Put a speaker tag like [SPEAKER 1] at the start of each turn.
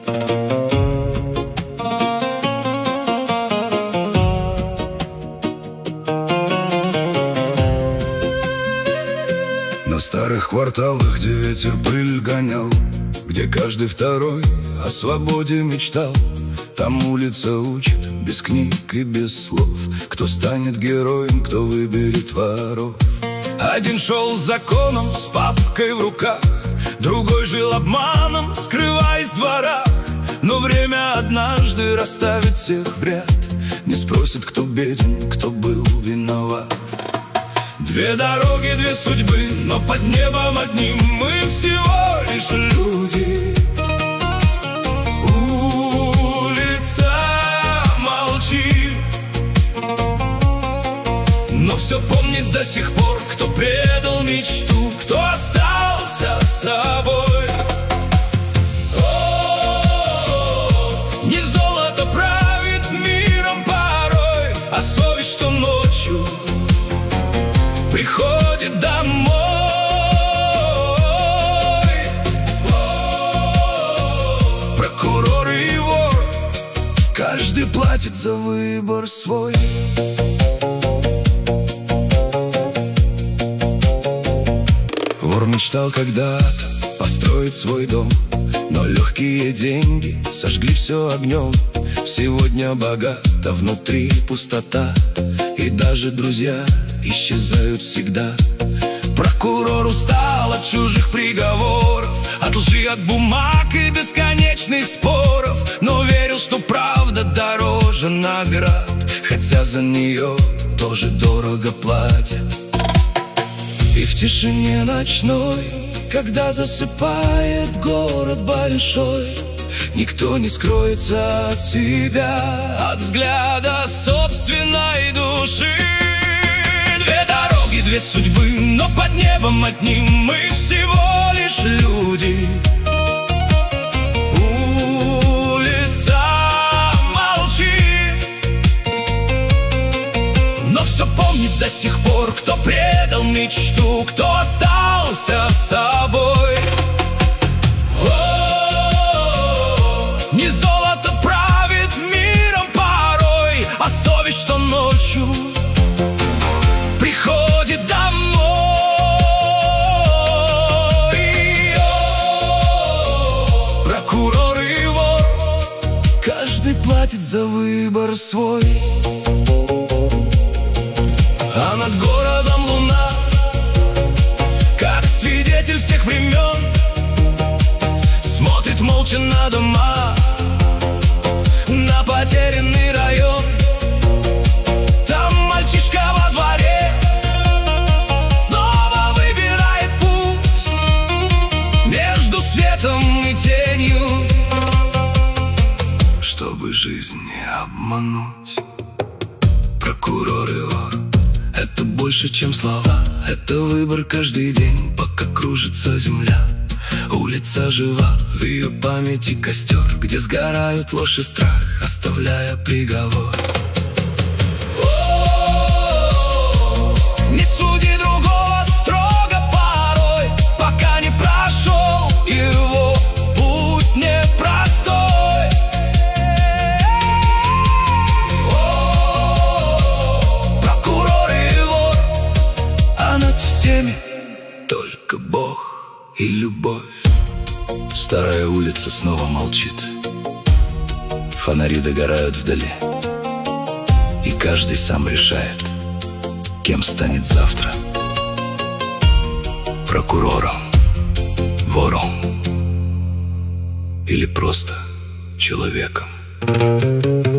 [SPEAKER 1] На старых кварталах, где ветер пыль гонял, где каждый второй о свободе мечтал, там улица учит без книг и без слов, кто станет героем, кто выберет воров. Один шел с законом, с папкой в руках, другой жил обманом, скрываясь в дворах. Но время однажды расставит всех в ряд, не спросит, кто беден, кто был виноват. Две дороги, две судьбы, но под небом одним мы всего лишь люди. Улица молчит, но все помнит до сих пор, кто предал мечту, кто остался собой. Не золото правит миром порой, а совесть, что ночью приходит домой. Прокурор и вор, каждый платит за выбор свой. Вор мечтал когда-то построить свой дом, но легкие деньги сожгли все огнем. Сегодня богат, а внутри пустота, и даже друзья исчезают всегда. Прокурор устал от чужих приговоров, от лжи, от бумаг и бесконечных споров, но верил, что правда дороже наград, хотя за нее тоже дорого платят. И в тишине ночной, когда засыпает город большой, никто не скроется от себя, от взгляда собственной души. Две дороги, две судьбы, но под небом одним мы всего лишь люди. Улица молчит, но все помнит до сих пор, кто предал мечту, кто остался собой. Не золото правит миром порой, а совесть, что ночью приходит домой. Прокурор и вор, каждый платит за выбор свой. А над городом луна, как свидетель всех времен, смотрит молча на дома, на потерянный район. Там мальчишка во дворе снова выбирает путь между светом и тенью, чтобы жизнь не обмануть. Прокурор и вор — это больше, чем слова, это выбор каждый день, пока кружится земля. Улица жива, в ее памяти костер, где сгорают ложь и страх, оставляя приговор. Не суди другого строго порой, пока не прошел его путь непростой. Прокурор и вор, а над всеми только Бог и любовь. Старая улица снова молчит, фонари догорают вдали, и каждый сам решает, кем станет завтра: прокурором, вором или просто человеком.